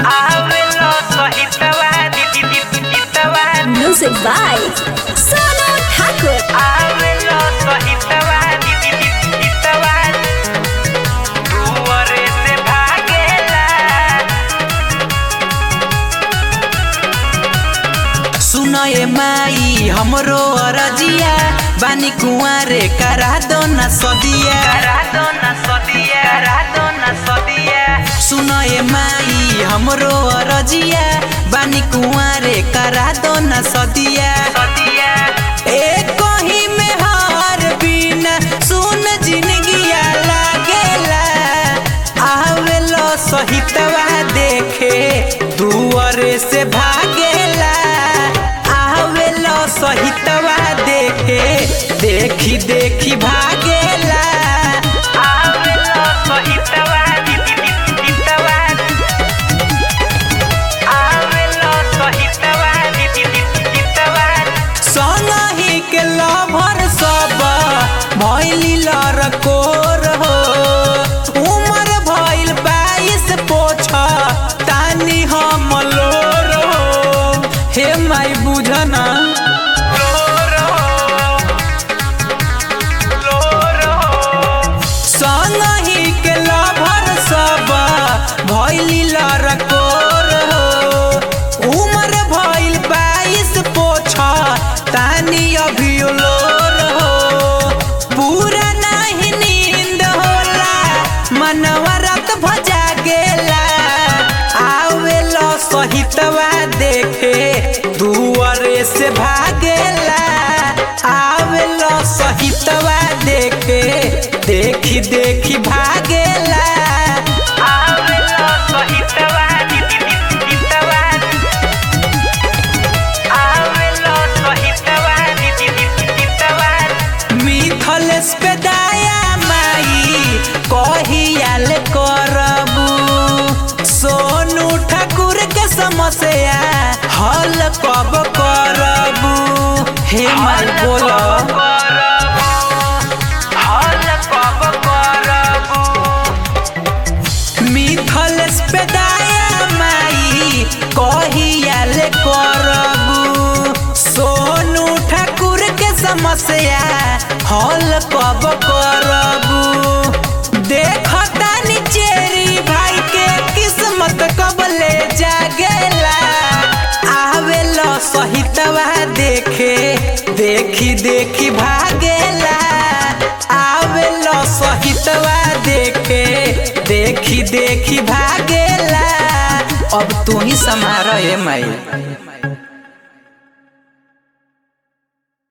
Music by Sonu Thakur. सुनए माई हमरो अरजिया बानी कुआरे करा दो न सदिया सुनए माई हमरो अरजिया बानी कुआरे करा दो न सदिया एक ही में हार बिना सुन जिंदगिया लागेला आवेलो सहितवा देखे दुआरे से भागेला सहितवा देखे देखी देखी भागेला सोनही के लभर सब भइली लरकोर हो उमर भइल 22 पोछ तानी हम लोर हो हे माई बुझना भइली लरकोर हो उमर भइल 22 पोछ तानी अभियोलोर हो पूरा नहीं नींद होला मनवा रात भजा गेला आवेलो सहितवा देखे दुआरे से भागेला आवेलो सहितवा देखे देखी देखी भागेला पे दाया माई कहियाल करबू सोनू ठाकुर के समस्या हल कब करबू हे माई बोलो मिथलेश पे दाया माई कहियाल करबू सोनू ठाकुर के समस्या हल कब करबू देखता निचेरी भाई के किस्मत कब ले जागेला आवेलो सहितवा देखे देखी देखी भागेला आवेलो सहितवा देखे देखी देखी भागेला अब तू ही संभार माई।